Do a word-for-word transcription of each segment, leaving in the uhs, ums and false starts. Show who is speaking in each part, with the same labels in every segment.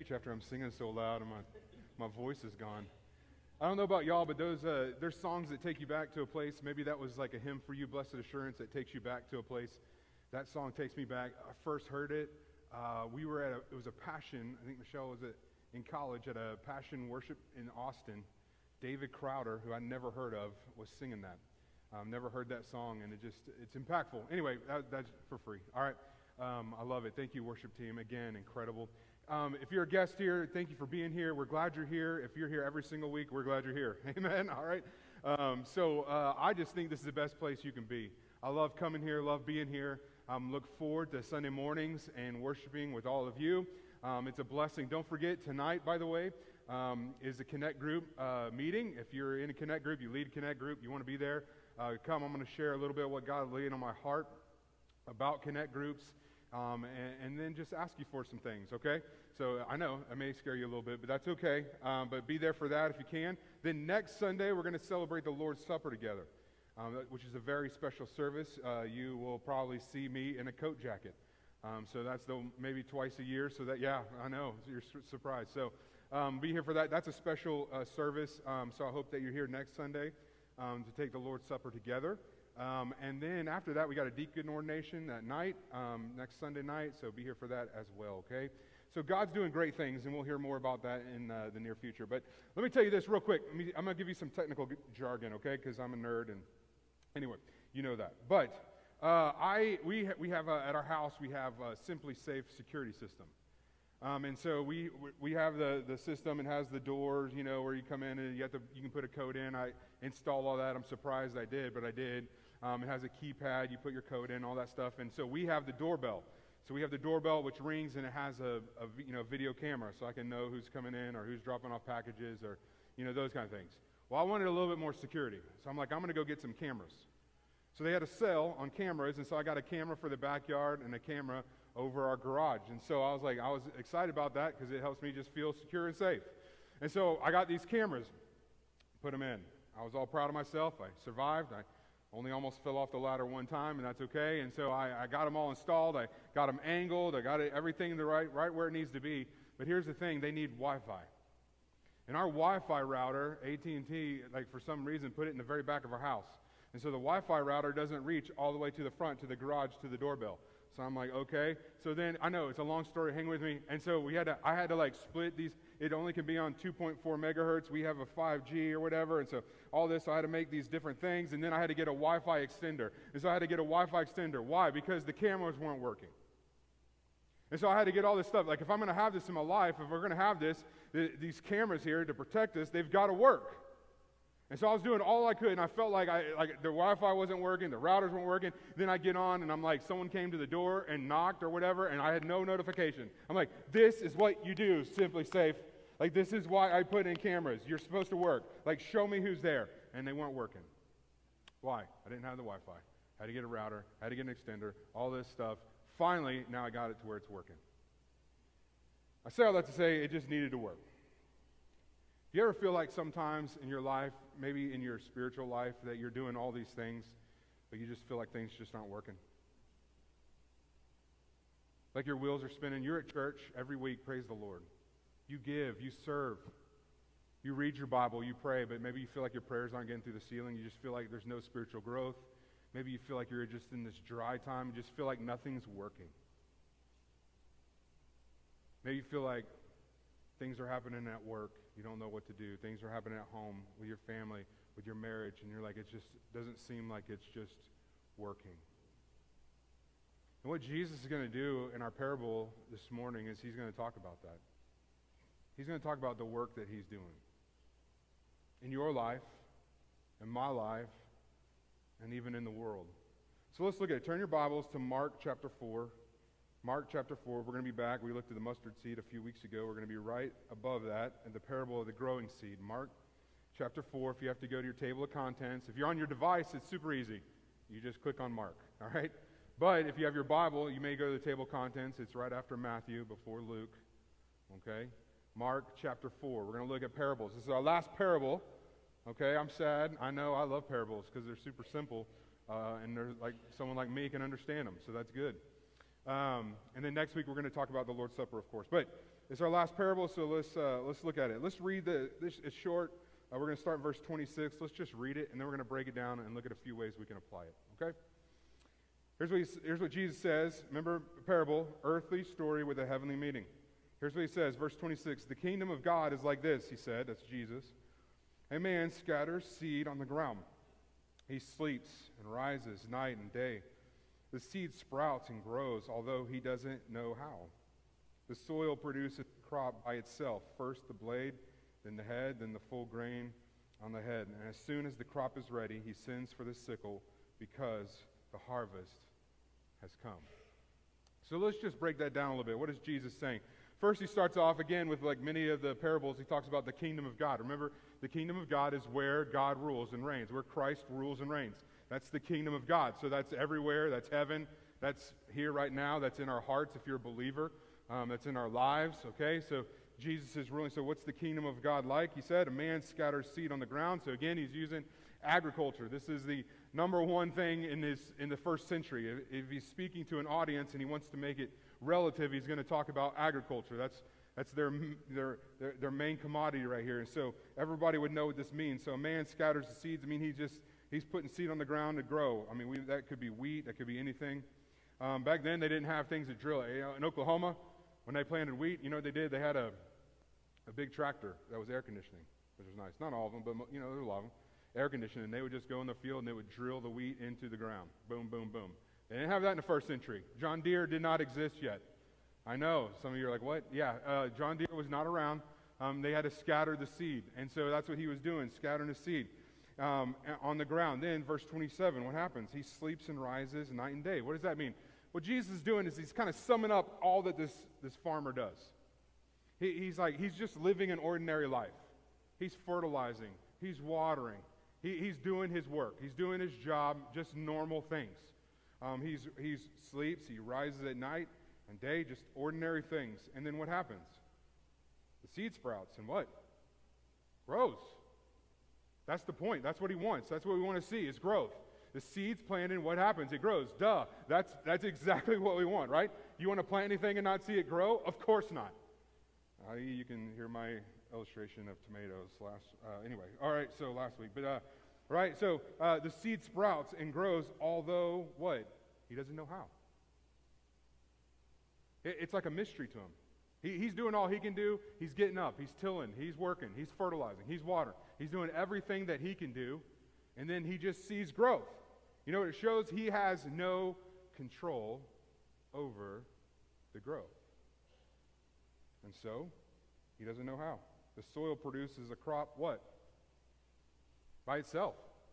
Speaker 1: stage after I'm singing so loud and my, my voice is gone. I don't know about y'all, but those uh, there's songs that take you back to a place. Maybe that was like a hymn for you, Blessed Assurance, that takes you back to a place. That song takes me back. I first heard it. Uh, we were at a, it was a Passion. I think Michelle was at, in college at a Passion worship in Austin. David Crowder, who I never heard of, was singing that. Um, never heard that song, and it just, it's impactful. Anyway, that, that's for free. All right. Um, I love it. Thank you, worship team. Again, incredible. Um, if you're a guest here, thank you for being here. We're glad you're here. If you're here every single week, we're glad you're here. Amen. All right. Um, so uh, I just think this is the best place you can be. I love coming here, love being here. Um, look forward to Sunday mornings and worshiping with all of you. Um, it's a blessing. Don't forget, tonight, by the way, um, is the Connect Group uh, meeting. If you're in a Connect Group, you lead a Connect Group, you want to be there, uh, come. I'm going to share a little bit of what God laid on my heart about Connect Groups, um, and, and then just ask you for some things, okay? So I know I may scare you a little bit, but that's okay. Um, but be there for that if you can. Then next Sunday, we're going to celebrate the Lord's Supper together, um, which is a very special service. Uh, you will probably see me in a coat jacket. Um, so that's the, maybe twice a year. So that, yeah, I know, you're su- surprised. So um, be here for that. That's a special uh, service. Um, so I hope that you're here next Sunday um, to take the Lord's Supper together. Um, and then after that, we got a deacon ordination at night, um, next Sunday night. So be here for that as well, okay? So God's doing great things, and we'll hear more about that in uh, the near future. But let me tell you this real quick. Let me, I'm going to give you some technical jargon, okay, because I'm a nerd. And anyway, you know that. But uh, I we ha- we have uh, at our house we have a Simply Safe security system, um, and so we we have the the system. It has the doors, you know, where you come in and you have to you can put a code in. I installed all that. I'm surprised I did, but I did. Um, it has a keypad. You put your code in, all that stuff, and so we have the doorbell. So we have the doorbell, which rings, and it has a, a you know video camera, so I can know who's coming in or who's dropping off packages or you know those kind of things. Well, I wanted a little bit more security, so I'm like, I'm going to go get some cameras. So they had a sale on cameras, and so I got a camera for the backyard and a camera over our garage. And so I was like, I was excited about that because it helps me just feel secure and safe. And so I got these cameras, put them in. I was all proud of myself. I survived. I only almost fell off the ladder one time, and that's okay. And so I, I got them all installed. I got them angled. I got it, everything the right, right where it needs to be. But here's the thing. They need Wi-Fi. And our Wi-Fi router, A T and T, like for some reason, put it in the very back of our house. And so the Wi-Fi router doesn't reach all the way to the front, to the garage, to the doorbell. So I'm like, okay. So then, I know, it's a long story, hang with me. And so we had to, I had to like split these. It only can be on two point four megahertz. We have a five G or whatever. And so all this, so I had to make these different things. And then I had to get a Wi-Fi extender. And so I had to get a Wi-Fi extender. Why? Because the cameras weren't working. And so I had to get all this stuff. Like if I'm going to have this in my life, if we're going to have this, th- these cameras here to protect us, they've got to work. And so I was doing all I could, and I felt like I like the Wi-Fi wasn't working, the routers weren't working. Then I get on, and I'm like, someone came to the door and knocked or whatever, and I had no notification. I'm like, this is what you do, Simply Safe. Like, this is why I put in cameras. You're supposed to work. Like, show me who's there. And they weren't working. Why? I didn't have the Wi-Fi. I had to get a router. I had to get an extender. All this stuff. Finally, now I got it to where it's working. I say all that to say it just needed to work. Do you ever feel like sometimes in your life, maybe in your spiritual life, that you're doing all these things, but you just feel like things just aren't working? Like your wheels are spinning. You're at church every week, praise the Lord. You give, you serve, you read your Bible, you pray, but maybe you feel like your prayers aren't getting through the ceiling. You just feel like there's no spiritual growth. Maybe you feel like you're just in this dry time. You just feel like nothing's working. Maybe you feel like things are happening at work. You don't know what to do. Things are happening at home with your family, with your marriage, and you're like, it just doesn't seem like it's just working. And what Jesus is going to do in our parable this morning is he's going to talk about that. He's going to talk about the work that he's doing in your life, in my life, and even in the world. So let's look at it. Turn your Bibles to Mark chapter four. Mark chapter four, we're going to be back. We looked at the mustard seed a few weeks ago. We're going to be right above that in the parable of the growing seed. Mark chapter four, if you have to go to your table of contents. If you're on your device, it's super easy. You just click on Mark, all right? But if you have your Bible, you may go to the table of contents. It's right after Matthew, before Luke, okay? Mark chapter four. We're going to look at parables. This is our last parable, okay? I'm sad. I know I love parables because they're super simple, uh, and they're like someone like me can understand them, so that's good. Um, and then next week we're going to talk about the Lord's Supper, of course. But It's our last parable, so let's uh, let's look at it. Let's read the. This it's short. Uh, we're going to start in verse twenty-six. Let's just read it, and then we're going to break it down and look at a few ways we can apply it. Okay. Here's what he, here's what Jesus says. Remember, parable, earthly story with a heavenly meaning. Here's what he says, verse twenty-six. The kingdom of God is like this, he said. That's Jesus. A man scatters seed on the ground. He sleeps and rises night and day. The seed sprouts and grows, although he doesn't know how. The soil produces a crop by itself. First the blade, then the head, then the full grain on the head. And as soon as the crop is ready, he sends for the sickle because the harvest has come. So let's just break that down a little bit. What is Jesus saying? First, he starts off again with, like many of the parables, he talks about the kingdom of God. Remember, the kingdom of God is where God rules and reigns, where Christ rules and reigns. That's the kingdom of God. So that's everywhere. That's heaven. That's here right now. That's in our hearts if you're a believer. Um, that's in our lives, okay? So Jesus is ruling. So what's the kingdom of God like? He said, a man scatters seed on the ground. So again, he's using agriculture. This is the number one thing in this in the first century. If, if he's speaking to an audience and he wants to make it relative, he's going to talk about agriculture. That's that's their, their their their main commodity right here. And so everybody would know what this means. So a man scatters the seeds. I mean, he just he's putting seed on the ground to grow. I mean, we, that could be wheat. That could be anything. Um, back then, they didn't have things to drill. You know, in Oklahoma, when they planted wheat, you know what they did? They had a a big tractor that was air conditioning, which was nice. Not all of them, but you know, there were a lot of them. Air conditioning, and they would just go in the field and they would drill the wheat into the ground. Boom, boom, boom. They didn't have that in the first century. John Deere did not exist yet. I know. Some of you are like, what? Yeah, uh, John Deere was not around. Um, they had to scatter the seed. And so that's what he was doing, scattering the seed um, on the ground. Then, verse twenty-seven, what happens? He sleeps and rises night and day. What does that mean? What Jesus is doing is he's kind of summing up all that this, this farmer does. He, he's like, he's just living an ordinary life. He's fertilizing. He's watering. He, he's doing his work. He's doing his job, just normal things. Um, he's he's sleeps. He rises at night and day, just ordinary things. And then what happens? The seed sprouts and what? Grows. That's the point. That's what he wants. That's what we want to see is growth. The seed's planted, what happens? It grows. Duh. That's that's exactly what we want, right? You want to plant anything and not see it grow? Of course not. Uh, you can hear my illustration of tomatoes last, uh, anyway, all right, so last week, but, uh, right, so uh, the seed sprouts and grows, although, what? He doesn't know how. It, it's like a mystery to him. He, he's doing all he can do. He's getting up, he's tilling, he's working, he's fertilizing, he's watering, he's doing everything that he can do, and then he just sees growth. You know what it shows? He has no control over the growth. And so, he doesn't know how. The soil produces a crop, what? By itself.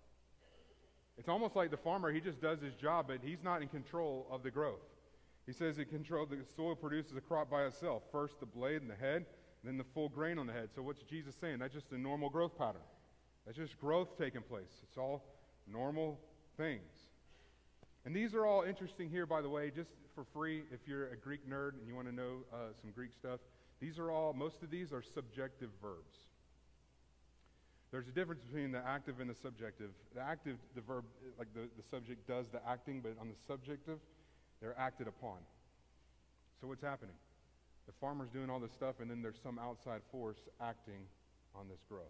Speaker 1: It's almost like the farmer, he just does his job, but he's not in control of the growth. He says he controls, the soil produces a crop by itself. First the blade and the head, then the full grain on the head. So what's Jesus saying? That's just a normal growth pattern. That's just growth taking place. It's all normal things. And these are all interesting here, by the way, just for free, if you're a Greek nerd and you want to know uh, some Greek stuff. These are all, most of these are subjective verbs. There's a difference between the active and the subjective. The active, the verb, like the, the subject does the acting, but on the subjective, they're acted upon. So what's happening? The farmer's doing all this stuff, and then there's some outside force acting on this growth.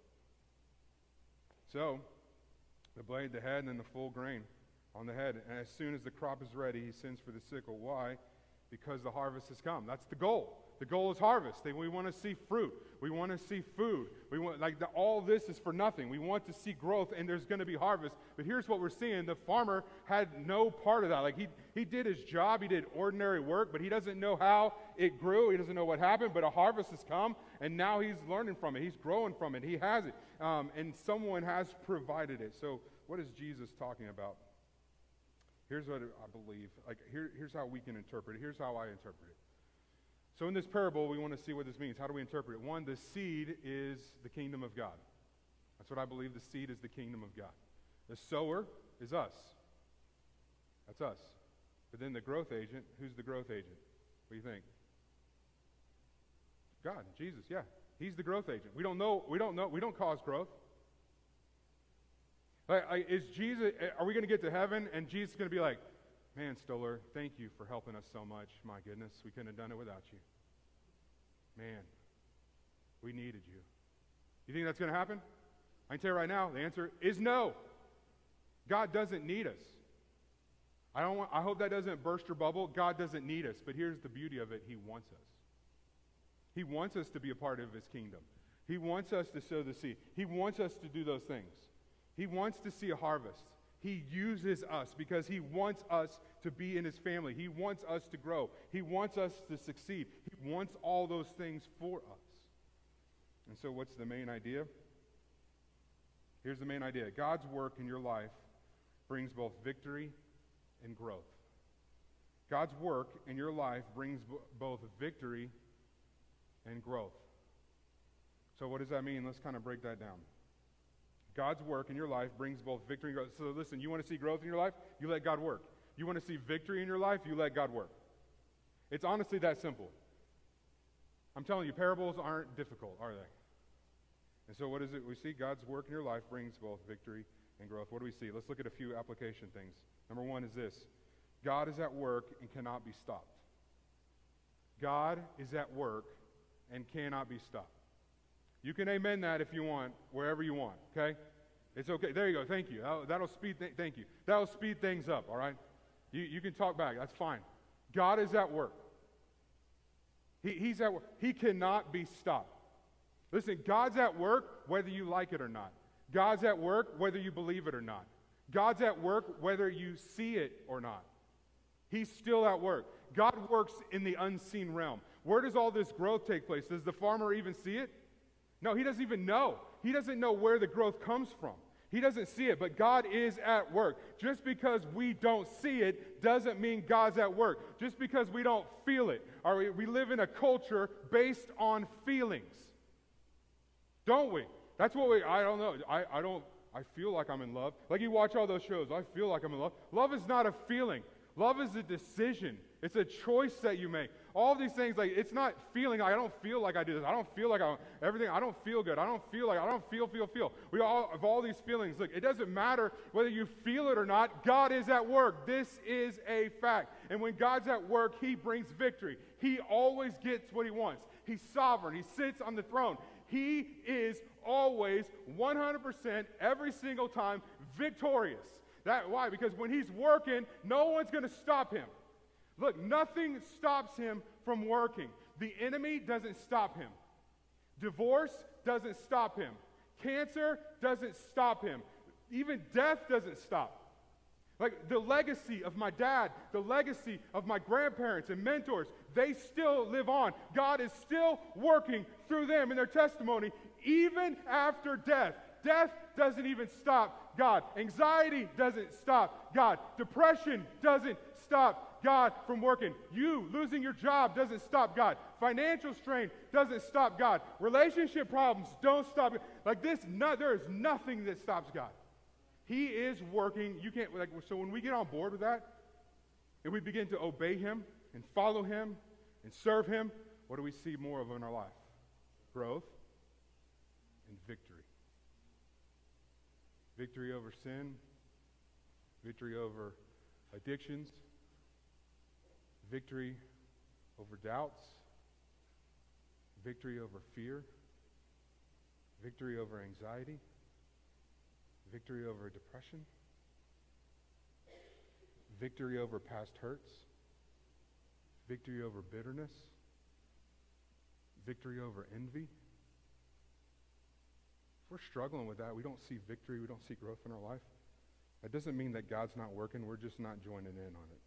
Speaker 1: So, the blade, the head, and then the full grain on the head. And as soon as the crop is ready, he sends for the sickle. Why? Because the harvest has come. That's the goal. The goal is harvest. We want to see fruit. We want to see food. We want like the, all this is for nothing. We want to see growth, and there's going to be harvest. But here's what we're seeing: the farmer had no part of that. Like he he did his job. He did ordinary work, but he doesn't know how it grew. He doesn't know what happened. But a harvest has come, and now he's learning from it. He's growing from it. He has it, um, and someone has provided it. So what is Jesus talking about? Here's what I believe. Like here, here's how we can interpret it. Here's how I interpret it. So in this parable, we want to see what this means. How do we interpret it? One, the seed is the kingdom of God. That's what I believe. The seed is the kingdom of God. The sower is us. That's us. But then the growth agent, who's the growth agent? What do you think? God, Jesus, yeah. He's the growth agent. We don't know, we don't know, we don't cause growth. Like, like, is Jesus, are we going to get to heaven and Jesus is going to be like, man, Stoller, thank you for helping us so much. My goodness, we couldn't have done it without you. man, we needed you. You think that's going to happen? I can tell you right now, the answer is no. God doesn't need us. I don't want, I hope that doesn't burst your bubble. God doesn't need us, but here's the beauty of it. He wants us. He wants us to be a part of his kingdom. He wants us to sow the seed. He wants us to do those things. He wants to see a harvest. He uses us because he wants us to be in his family. He wants us to grow. He wants us to succeed. He wants all those things for us. And so what's the main idea? Here's the main idea. God's work in your life brings both victory and growth. God's work in your life brings b- both victory and growth. So what does that mean? Let's kind of break that down. God's work in your life brings both victory and growth. So listen, you want to see growth in your life? You let God work. You want to see victory in your life? You let God work. It's honestly that simple. I'm telling you, parables aren't difficult, are they? And so what is it we see? God's work in your life brings both victory and growth. What do we see? Let's look at a few application things. Number one is this. God is at work and cannot be stopped. God is at work and cannot be stopped. You can amen that if you want, wherever you want, okay? It's okay. There you go. Thank you. That'll, that'll speed th- thank you. That'll speed things up, all right? You, you can talk back. That's fine. God is at work. He, he's at work. He cannot be stopped. Listen, God's at work whether you like it or not. God's at work whether you believe it or not. God's at work whether you see it or not. He's still at work. God works in the unseen realm. Where does all this growth take place? Does the farmer even see it? No, he doesn't even know. He doesn't know where the growth comes from. He doesn't see it, but God is at work. Just because we don't see it doesn't mean God's at work. Just because we don't feel it. Or we, we live in a culture based on feelings. Don't we? That's what we, I don't know. I, I don't, I feel like I'm in love. Like you watch all those shows, I feel like I'm in love. Love is not a feeling. Love is a decision. It's a choice that you make. All these things, like, it's not feeling, like, I don't feel like I do this. I don't feel like I, everything, I don't feel good. I don't feel like, I don't feel, feel, feel. We all have all these feelings. Look, it doesn't matter whether you feel it or not. God is at work. This is a fact. And when God's at work, he brings victory. He always gets what he wants. He's sovereign. He sits on the throne. He is always one hundred percent every single time victorious. That, why? Because when he's working, no one's going to stop him. Look, nothing stops him from working. The enemy doesn't stop him. Divorce doesn't stop him. Cancer doesn't stop him. Even death doesn't stop. Like the legacy of my dad, the legacy of my grandparents and mentors, they still live on. God is still working through them in their testimony, even after death. Death doesn't even stop God. Anxiety doesn't stop God. Depression doesn't stop God from working. You losing your job doesn't stop God. Financial strain doesn't stop God. Relationship problems don't stop God. Like this, no, there is nothing that stops God. He is working. You can't, like, so when we get on board with that, and we begin to obey him and follow him and serve him, what do we see more of in our life? Growth and victory. Victory over sin, victory over addictions, victory over doubts, victory over fear, victory over anxiety, victory over depression, victory over past hurts, victory over bitterness, victory over envy. If we're struggling with that, we don't see victory, we don't see growth in our life. That doesn't mean that God's not working, we're just not joining in on it.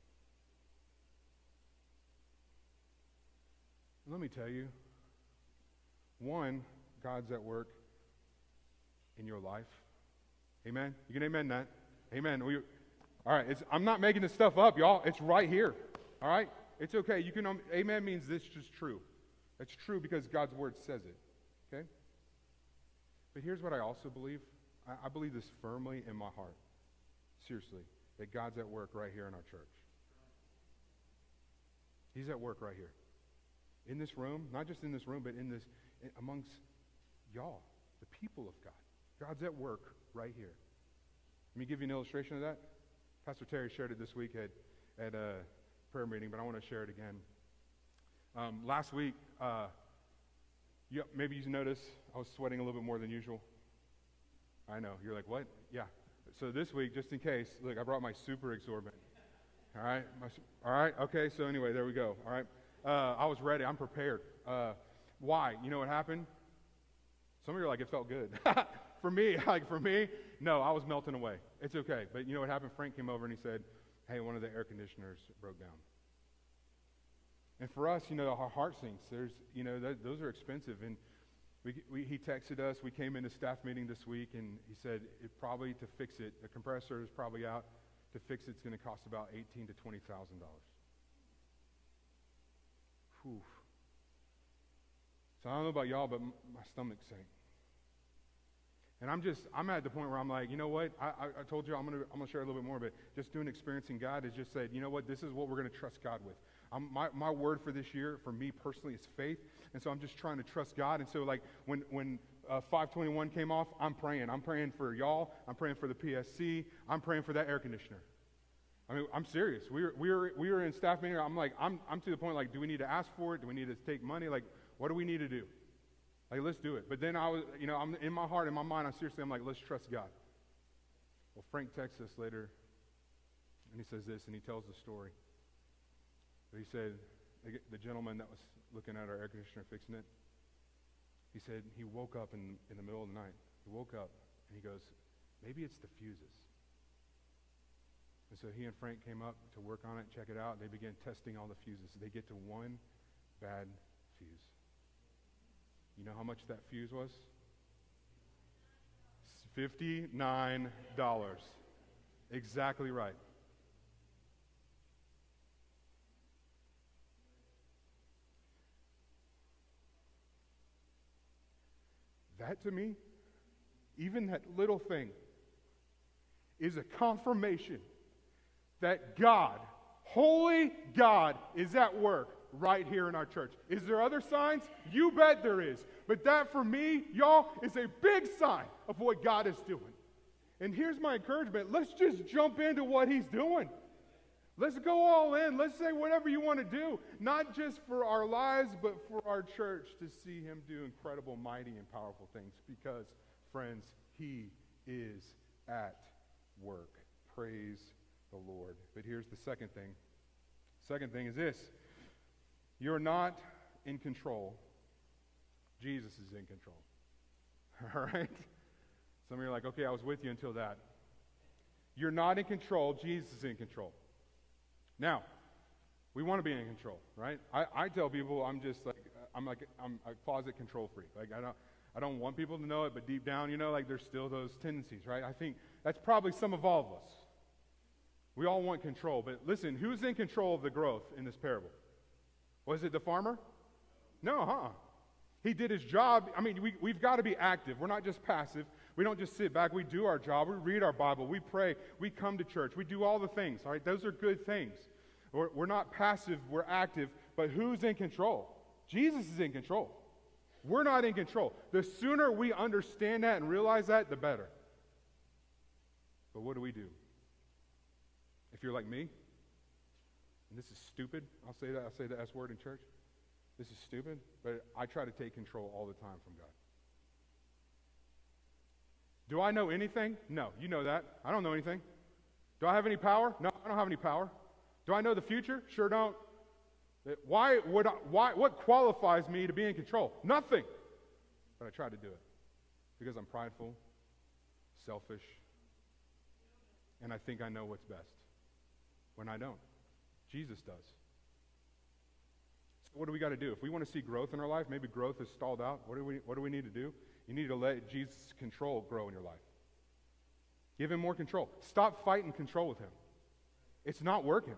Speaker 1: Let me tell you, one, God's at work in your life. Amen? You can amen that. Amen. We, all right, it's, I'm not making this stuff up, y'all. It's right here. All right? It's okay. You can. Um, amen means this is true. It's true because God's word says it. Okay? But here's what I also believe. I, I believe this firmly in my heart. Seriously. That God's at work right here in our church. He's at work right here. In this room. Not just in this room, but in this, in, amongst y'all. The people of God. God's at work right here. Let me give you an illustration of that. Pastor Terry shared it this week at, at a prayer meeting, but I want to share it again. Um, last week, uh, You, maybe you notice I was sweating a little bit more than usual. I know. You're like, what? Yeah. So this week, just in case, look, I brought my super absorbent. All right? My, all right? Okay, so anyway, there we go. All right? Uh, I was ready. I'm prepared. Uh, why? You know what happened? Some of you are like, it felt good. For me, like for me, no, I was melting away. It's okay. But you know what happened? Frank came over and he said, hey, one of the air conditioners broke down. And for us, you know, our heart sinks. There's, you know, th- those are expensive. And we, we, he texted us. We came into staff meeting this week, and he said it probably to fix it, the compressor is probably out. To fix it, it's going to cost about eighteen to twenty thousand dollars. Whew. So I don't know about y'all, but m- my stomach sank. And I'm just, I'm at the point where I'm like, you know what? I, I, I told you I'm going to I'm gonna share a little bit more, but just doing experiencing God is just said, you know what? This is what we're going to trust God with. I'm, my, my word for this year, for me personally, is faith. And so I'm just trying to trust God. And so like when, when uh, five twenty-one came off, I'm praying. I'm praying for y'all. I'm praying for the P S C. I'm praying for that air conditioner. I mean, I'm serious. We were, we were, we were in staff meeting. I'm like, I'm, I'm to the point like, do we need to ask for it? Do we need to take money? Like, what do we need to do? Like, let's do it. But then I was, you know, I'm in my heart, in my mind, I'm seriously, I'm like, let's trust God. Well, Frank texts us later, and he says this, and he tells the story. But he said, the gentleman that was looking at our air conditioner fixing it, he said he woke up in, in the middle of the night. He woke up, and he goes, maybe it's the fuses. And so he and Frank came up to work on it, check it out. They began testing all the fuses. They get to one bad fuse. You know how much that fuse was? fifty-nine dollars. Exactly right. That to me, even that little thing, is a confirmation that God, holy God, is at work right here in our church. Is there other signs? You bet there is. But that for me, y'all, is a big sign of what God is doing. And here's my encouragement. Let's just jump into what he's doing. Let's go all in. Let's say whatever you want to do, not just for our lives, but for our church to see him do incredible, mighty, and powerful things. Because, friends, he is at work. Praise the Lord. But here's the second thing. Second thing is this. You're not in control. Jesus is in control. All right? Some of you are like, okay, I was with you until that. You're not in control. Jesus is in control. Now, we want to be in control, right? I, I tell people I'm just like, I'm like, I'm a closet control freak. Like, I don't, I don't want people to know it, but deep down, you know, like there's still those tendencies, right? I think that's probably some of all of us. We all want control. But listen, who's in control of the growth in this parable? Was it the farmer? No, huh? He did his job. I mean, we, we've got to be active. We're not just passive. We don't just sit back. We do our job. We read our Bible. We pray. We come to church. We do all the things, all right? Those are good things. We're, we're not passive. We're active. But who's in control? Jesus is in control. We're not in control. The sooner we understand that and realize that, the better. But what do we do? If you're like me, and this is stupid, I'll say that, I'll say the S word in church. This is stupid, but I try to take control all the time from God. Do I know anything? No, you know that. I don't know anything. Do I have any power? No, I don't have any power. Do I know the future? Sure don't. Why would I, why, what qualifies me to be in control? Nothing. But I try to do it because I'm prideful, selfish, and I think I know what's best when I don't. Jesus does. So what do we got to do? If we want to see growth in our life, maybe growth is stalled out, what do we, what do we need to do? You need to let Jesus' control grow in your life. Give him more control. Stop fighting control with him. It's not working.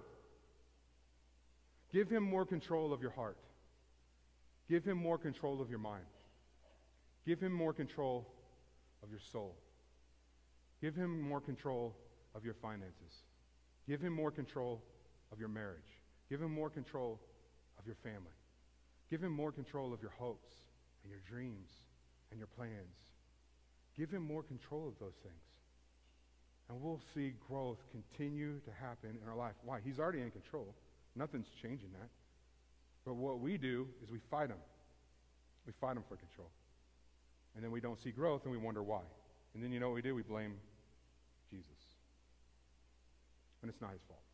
Speaker 1: Give him more control of your heart. Give him more control of your mind. Give him more control of your soul. Give him more control of your finances. Give him more control of your marriage. Give him more control of your family. Give him more control of your hopes and your dreams and your plans. Give him more control of those things. And we'll see growth continue to happen in our life. Why? He's already in control. Nothing's changing that. But what we do is we fight him. We fight him for control. And then we don't see growth, and we wonder why. And then you know what we do? We blame Jesus. And it's not his fault.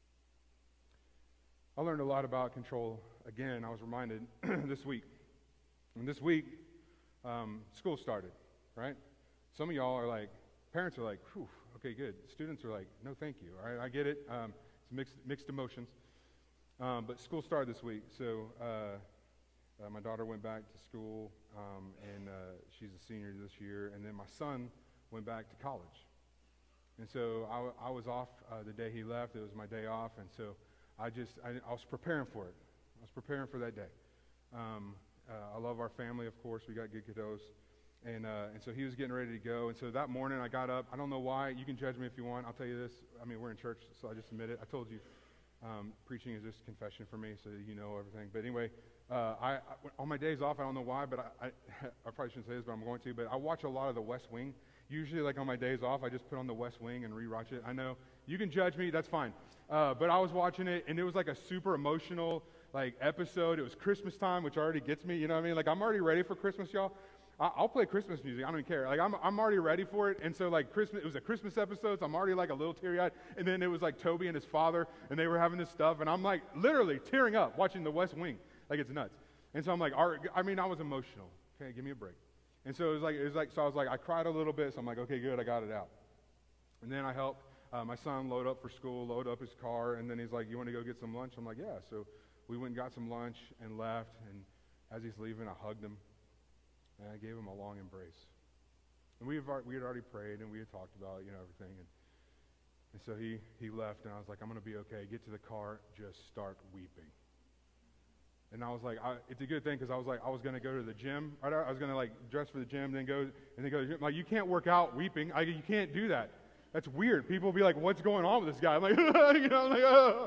Speaker 1: I learned a lot about control. Again, I was reminded this week. And this week, um, school started, right? Some of y'all are like, parents are like, whew, okay, good. Students are like, no, thank you. All right, I get it. Um, it's mixed, mixed emotions. Um, but school started this week, so uh, uh, my daughter went back to school, um, and uh, she's a senior this year. And then my son went back to college. And so I, I was off uh, the day he left. It was my day off, and so I just, I, I was preparing for it. I was preparing for that day. Um, uh, I love our family, of course. We got good kiddos. And, uh, and so he was getting ready to go. And so that morning I got up. I don't know why. You can judge me if you want. I'll tell you this. I mean, we're in church, so I just admit it. I told you um, preaching is just confession for me, so you know everything. But anyway, uh, I, I, on my days off, I don't know why, but I, I, I probably shouldn't say this, but I'm going to. But I watch a lot of The West Wing. Usually, like on my days off, I just put on The West Wing and rewatch it. I know you can judge me. That's fine. Uh, but I was watching it, and it was like a super emotional like episode. It was Christmas time, which already gets me. You know what I mean? Like I'm already ready for Christmas, y'all. I, I'll play Christmas music. I don't even care. Like I'm, I'm already ready for it. And so like Christmas, it was a Christmas episode, so I'm already like a little teary-eyed. And then it was like Toby and his father, and they were having this stuff, and I'm like literally tearing up watching The West Wing. Like it's nuts. And so I'm like, I mean, I was emotional. Okay, give me a break. And so it was like, it was like, so I was like, I cried a little bit. So I'm like, okay, good, I got it out. And then I helped uh, my son load up for school, load up his car, and then he's like, you want to go get some lunch? I'm like, yeah. So we went and got some lunch and left. And as he's leaving, I hugged him, and I gave him a long embrace. And we, have, we had already prayed, and we had talked about, you know, everything. And, and so he, he left, and I was like, I'm going to be okay. Get to the car, just start weeping. And I was like, I, it's a good thing because I was like, I was going to go to the gym. Right? I was going to like dress for the gym, then go and then go to the gym. Like, you can't work out weeping. I, you can't do that. That's weird. People will be like, what's going on with this guy? I'm like, you know, I'm like,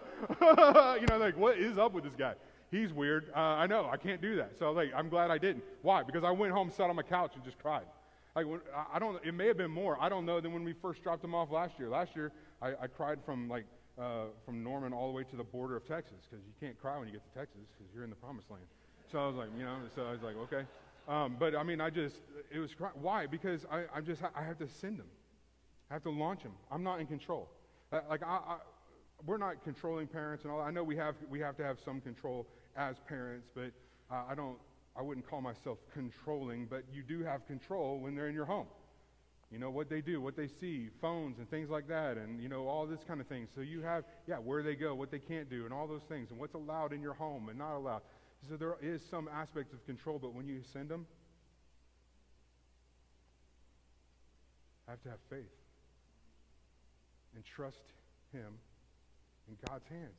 Speaker 1: oh. you know, like, what is up with this guy? He's weird. Uh, I know. I can't do that. So like, I'm glad I didn't. Why? Because I went home, sat on my couch, and just cried. Like, when, I don't. It may have been more. I don't know than when we first dropped him off last year. Last year, I, I cried from like. Uh, from Norman all the way to the border of Texas, because you can't cry when you get to Texas because you're in the promised land. So I was like, you know, so I was like, okay. Um, but I mean, I just, it was, cry- why? Because I, I'm just, I have to send him. I have to launch him. I'm not in control. Uh, like, I, I, we're not controlling parents and all that. I know we have, we have to have some control as parents, but uh, I don't, I wouldn't call myself controlling, but you do have control when they're in your home. You know, what they do, what they see, phones and things like that, and, you know, all this kind of thing. So you have, yeah, where they go, what they can't do, and all those things, and what's allowed in your home and not allowed. So there is some aspects of control, but when you send them, I have to have faith and trust him in God's hands.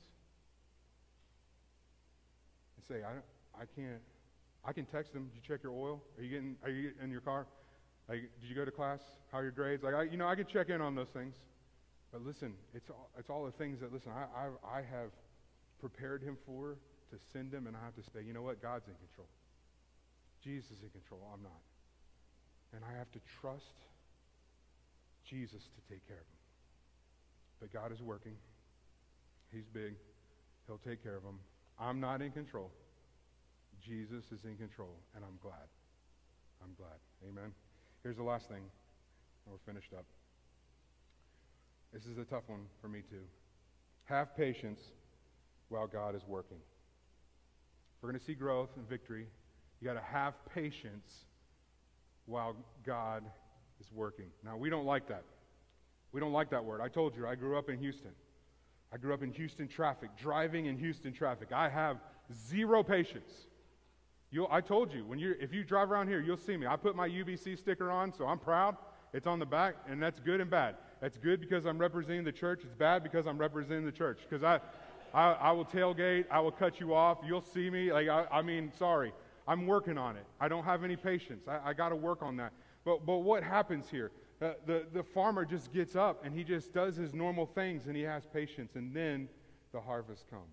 Speaker 1: And say, I, I can't, I can text them, did you check your oil? Are you getting, are you in your car? Like, did you go to class? How are your grades? Like, I, you know, I could check in on those things. But listen, it's all, it's all the things that, listen, I, I, I have prepared him for, to send him, and I have to say, you know what? God's in control. Jesus is in control. I'm not. And I have to trust Jesus to take care of him. But God is working. He's big. He'll take care of him. I'm not in control. Jesus is in control, and I'm glad. I'm glad. Amen. Here's the last thing, and we're finished up. This is a tough one for me too. Have patience while God is working. If we're going to see growth and victory, you got to have patience while God is working. Now, we don't like that. We don't like that word. I told you, I grew up in Houston. I grew up in Houston traffic, driving in Houston traffic. I have zero patience. You'll, I told you, when you if you drive around here, you'll see me. I put my U B C sticker on, so I'm proud. It's on the back, and that's good and bad. That's good because I'm representing the church. It's bad because I'm representing the church. Because I, I, I will tailgate. I will cut you off. You'll see me. Like I, I mean, sorry. I'm working on it. I don't have any patience. I, I got to work on that. But but what happens here? Uh, the the farmer just gets up and he just does his normal things, and he has patience, and then the harvest comes.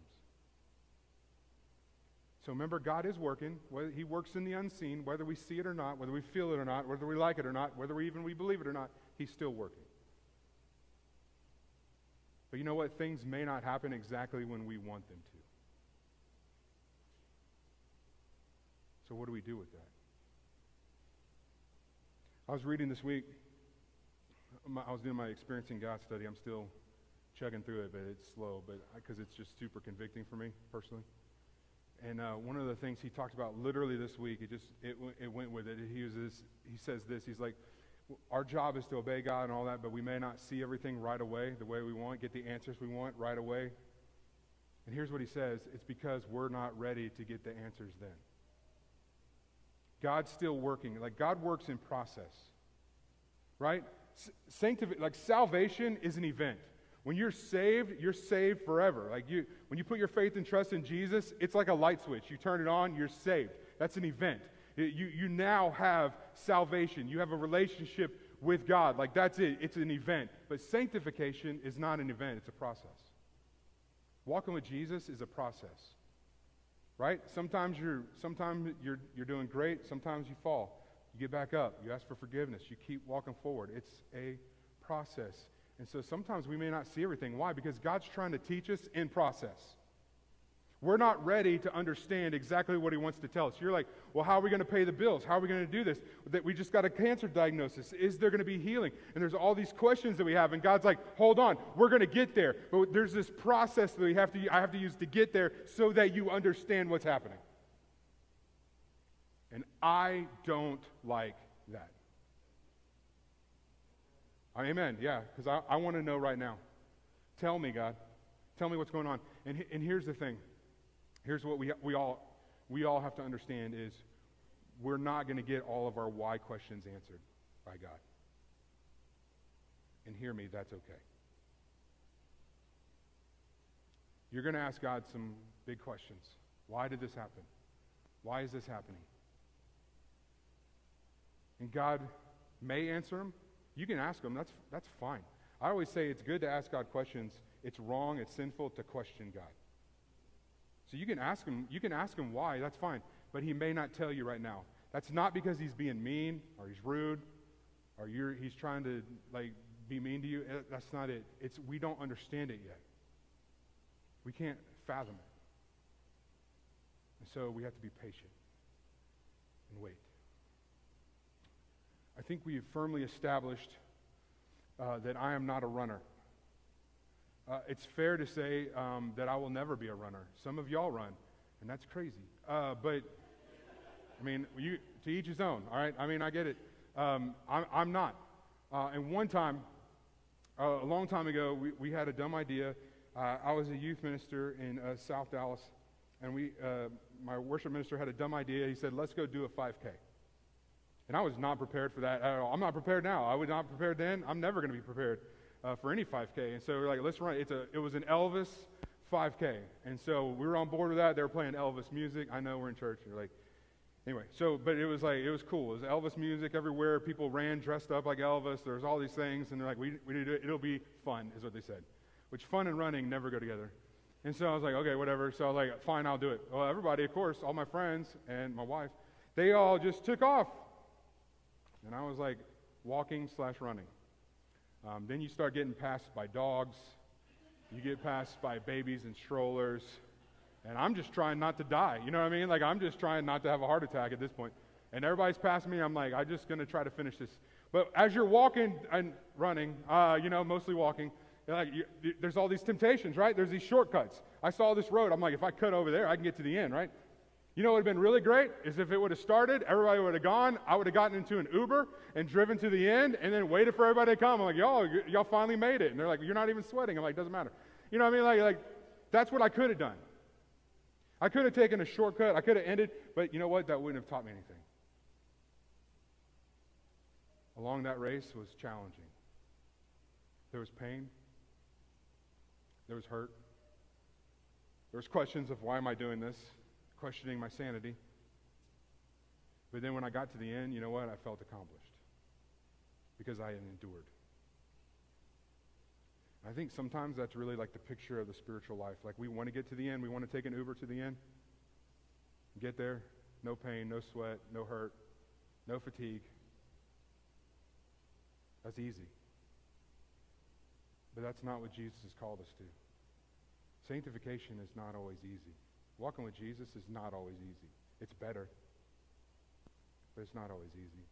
Speaker 1: So remember, God is working. Whether he works in the unseen, whether we see it or not, whether we feel it or not, whether we like it or not, whether we even we believe it or not, he's still working. But you know what? Things may not happen exactly when we want them to. So what do we do with that? I was reading this week, my, I was doing my Experiencing God study. I'm still chugging through it, but it's slow, but because it's just super convicting for me personally. And uh, one of the things he talked about literally this week, it just it, it went with it. He uses he says this. He's like, our job is to obey God and all that, but we may not see everything right away, the way we want, get the answers we want right away. And here's what he says: it's because we're not ready to get the answers then. God's still working. Like, God works in process, right? Sanctif- like salvation is an event. When you're saved, you're saved forever. Like you, when you put your faith and trust in Jesus, it's like a light switch. You turn it on, you're saved. That's an event. You, you now have salvation. You have a relationship with God. Like, that's it. It's an event. But sanctification is not an event. It's a process. Walking with Jesus is a process, right? Sometimes you're, sometimes you're, you're doing great. Sometimes you fall. You get back up. You ask for forgiveness. You keep walking forward. It's a process. And so sometimes we may not see everything. Why? Because God's trying to teach us in process. We're not ready to understand exactly what he wants to tell us. You're like, well, how are we going to pay the bills? How are we going to do this? That we just got a cancer diagnosis. Is there going to be healing? And there's all these questions that we have. And God's like, hold on, we're going to get there. But there's this process that we have to, I have to use to get there so that you understand what's happening. And I don't like that. Amen. Yeah, because I, I want to know right now. Tell me, God. Tell me what's going on. And, and here's the thing. Here's what we, we, all, we all have to understand is we're not going to get all of our why questions answered by God. And hear me, that's okay. You're going to ask God some big questions. Why did this happen? Why is this happening? And God may answer them. You can ask them. That's, that's fine. I always say it's good to ask God questions. It's wrong, it's sinful to question God. So you can ask him, you can ask him why, that's fine. But he may not tell you right now. That's not because he's being mean or he's rude or you're, he's trying to like be mean to you. That's not it. It's we don't understand it yet. We can't fathom it. And so we have to be patient and wait. I think we have firmly established uh, that I am not a runner. Uh, it's fair to say um, that I will never be a runner. Some of y'all run, and that's crazy. Uh, but, I mean, you, to each his own, all right? I mean, I get it. Um, I'm, I'm not. Uh, and one time, uh, a long time ago, we, we had a dumb idea. Uh, I was a youth minister in uh, South Dallas, and we, uh, my worship minister had a dumb idea. He said, let's go do a five K. And I was not prepared for that at all. I'm not prepared now. I was not prepared then. I'm never going to be prepared. Uh, for any five K. And so we're like, let's run. It's a, it was an Elvis five K. And so we were on board with that. They were playing Elvis music. I know we're in church. You're like, anyway. So, but it was like, it was cool. It was Elvis music everywhere. People ran dressed up like Elvis. There was all these things. And they're like, we, we need to, it'll be fun, is what they said. Which fun and running never go together. And so I was like, okay, whatever. So I was like, fine, I'll do it. Well, everybody, of course, all my friends and my wife, they all just took off. And I was like, walking slash running. Um, then you start getting passed by dogs. You get passed by babies and strollers. And I'm just trying not to die. You know what I mean? Like, I'm just trying not to have a heart attack at this point. And everybody's passing me. I'm like, I'm just going to try to finish this. But as you're walking and running, uh, you know, mostly walking, like you, there's all these temptations, right? There's these shortcuts. I saw this road. I'm like, if I cut over there, I can get to the end, right? You know what would have been really great is if it would have started, everybody would have gone, I would have gotten into an Uber and driven to the end and then waited for everybody to come. I'm like, y'all, y'all finally made it. And they're like, you're not even sweating. I'm like, doesn't matter. You know what I mean? Like, like that's what I could have done. I could have taken a shortcut. I could have ended, but you know what? That wouldn't have taught me anything. Along that race was challenging. There was pain. There was hurt. There was questions of why am I doing this? Questioning my sanity. But then when I got to the end, you know what? I felt accomplished because I had endured. I think sometimes that's really like the picture of the spiritual life. Like we want to get to the end. We want to take an Uber to the end. Get there. No pain, no sweat, no hurt, no fatigue. That's easy. But that's not what Jesus has called us to. Sanctification is not always easy. Walking with Jesus is not always easy. It's better. but it's not always easy.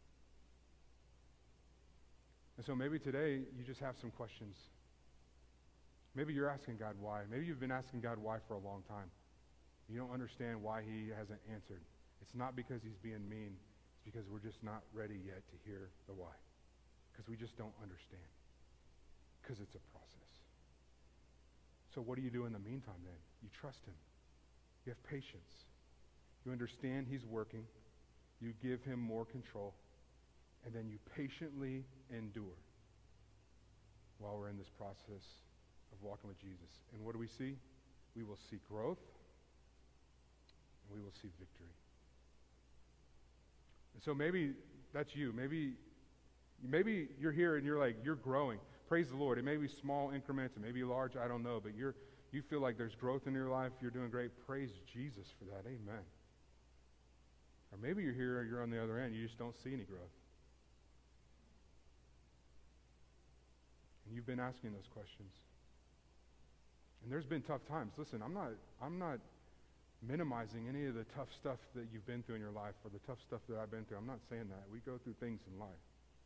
Speaker 1: And so maybe today you just have some questions. Maybe you're asking God why. Maybe you've been asking God why for a long time. You don't understand why he hasn't answered. It's not because he's being mean. It's because we're just not ready yet to hear the why. Because we just don't understand. Because it's a process. So what do you do in the meantime then? You trust him. You have patience. You understand he's working. You give him more control. And then you patiently endure while we're in this process of walking with Jesus. And what do we see? We will see growth, and we will see victory. And so maybe that's you. Maybe, maybe you're here and you're like, you're growing. Praise the Lord. It may be small increments, it may be large, I don't know, but you're you feel like there's growth in your life, you're doing great. Praise Jesus for that. Amen. Or maybe you're here, you're on the other end, you just don't see any growth. And you've been asking those questions. And there's been tough times. Listen, I'm not I'm not minimizing any of the tough stuff that you've been through in your life or the tough stuff that I've been through. I'm not saying that. We go through things in life.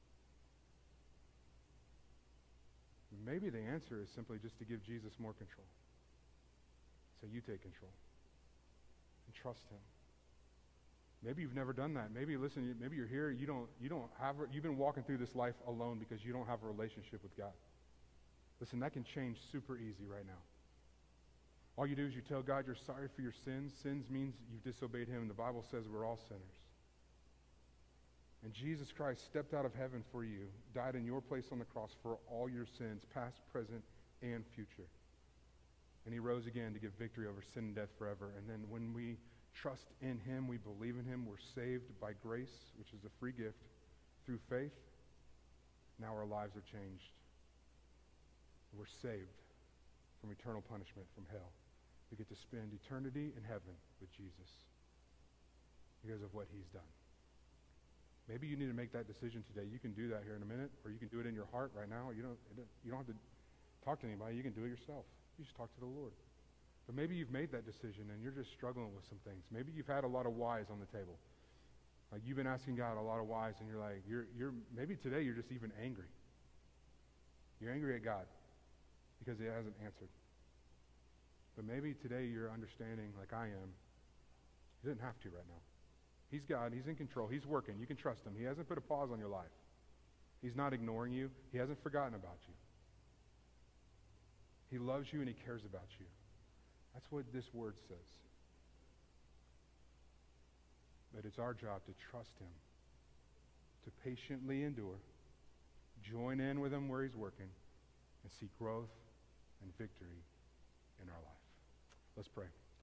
Speaker 1: Maybe the answer is simply just to give Jesus more control. So you take control and trust him. Maybe you've never done that. Maybe, listen, maybe you're here, you don't, you don't have, you've been walking through this life alone because you don't have a relationship with God. Listen, that can change super easy right now. All you do is you tell God you're sorry for your sins. Sins means you've disobeyed him, and the Bible says we're all sinners. And Jesus Christ stepped out of heaven for you, died in your place on the cross for all your sins, past, present, and future. And he rose again to give victory over sin and death forever. And then when we trust in him, we believe in him, we're saved by grace, which is a free gift, through faith. Now our lives are changed. We're saved from eternal punishment, from hell. We get to spend eternity in heaven with Jesus because of what he's done. Maybe you need to make that decision today. You can do that here in a minute, or you can do it in your heart right now. You don't, you don't have to talk to anybody. You can do it yourself. You just talk to the Lord. But maybe you've made that decision and you're just struggling with some things. Maybe you've had a lot of whys on the table. Like you've been asking God a lot of whys, and you're like, you're, you're maybe today you're just even angry. You're angry at God because he hasn't answered. But maybe today you're understanding, like I am, he didn't have to right now. He's God. He's in control. He's working. You can trust him. He hasn't put a pause on your life. He's not ignoring you. He hasn't forgotten about you. He loves you and he cares about you. That's what this word says. But it's our job to trust him, to patiently endure, join in with him where he's working, and see growth and victory in our life. Let's pray.